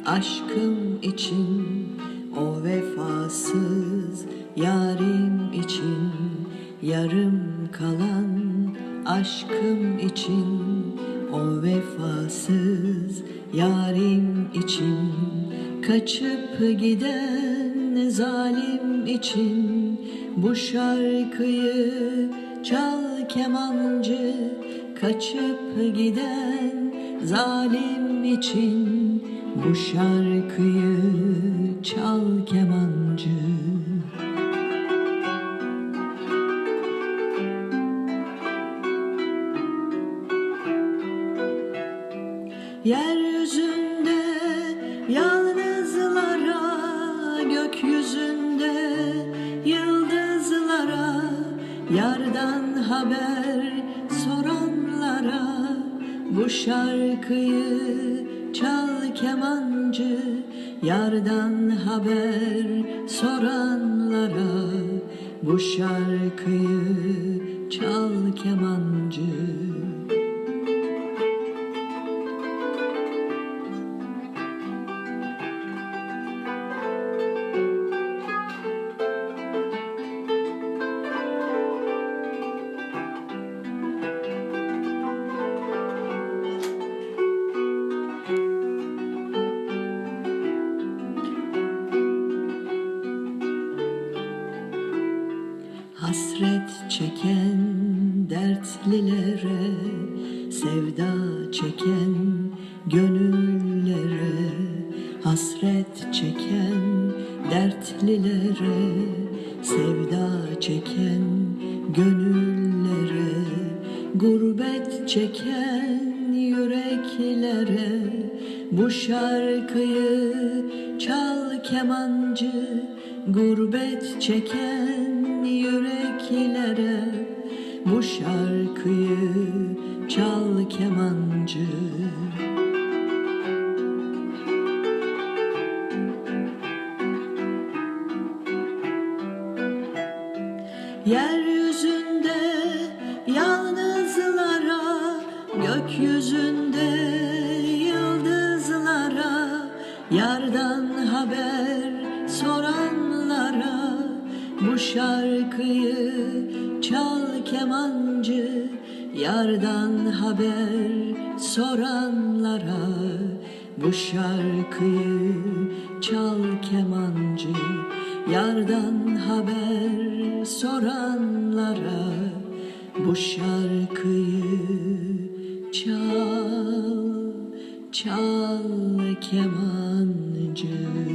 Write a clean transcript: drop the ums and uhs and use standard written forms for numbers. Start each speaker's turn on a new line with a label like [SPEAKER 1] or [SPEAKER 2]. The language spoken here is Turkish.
[SPEAKER 1] aşkım için, o vefasız yarim için, yarım kalan aşkım için, o vefasız yarim için, kaçıp giden zalim için, bu şarkıyı çal kemancı. Kaçıp giden zalim için, bu şarkıyı çal kemancı. Yeryüzünde yalnızlara, gökyüzünde yıldızlara, yardan haber soranlara, bu şarkıyı çal kemancı. Yardan haber soranlara, bu şarkıyı çal kemancı. Hasret çeken dertlilere, sevda çeken gönüllere, hasret çeken dertlilere, sevda çeken gönüllere, gurbet çeken yüreklere, bu şarkıyı çal kemancı. Gurbet çeken yüreklere, bu şarkıyı çal kemancı. Yeryüzünde yalnızlara, gökyüzünde yıldızlara, yardan haber soranlara, bu şarkıyı çal kemancı. Yardan haber soranlara, bu şarkıyı çal kemancı. Yardan haber soranlara, bu şarkıyı çal, çal kemancı.